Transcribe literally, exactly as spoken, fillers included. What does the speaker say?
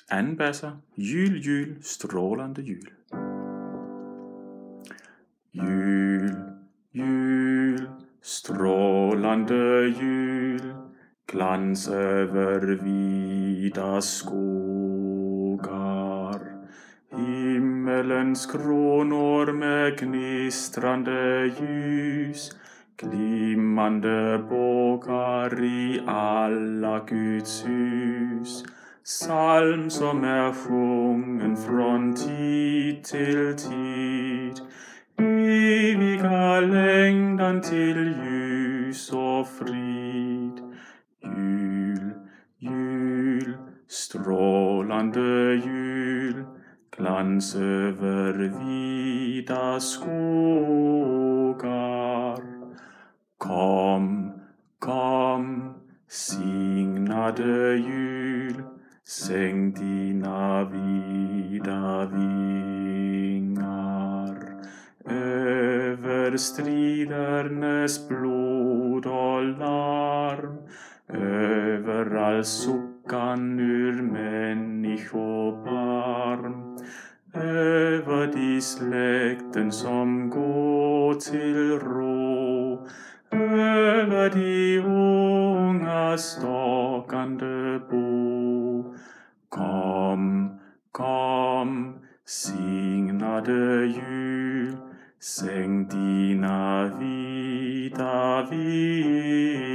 än besser. Jul, jul, strålande jul. Jul, jul, strålande jul. Glans över vida skogar. Himmelens kronor med gnistrande ljus. Glimmande bågar i alla Guds hus. Psalm som är sjungen från tid till tid. Eviga längtan till ljus och frid. Jul, jul, strålande jul. Glans över vida skogar. Kom, kom, signade jul. Sänk dina vida vingar över stridernes blod och larm, över all suckan ur människobarm, över de släkten som går till ro, över de unga stakande bo. Kom, kom, signade jul, sänk dina vida vingar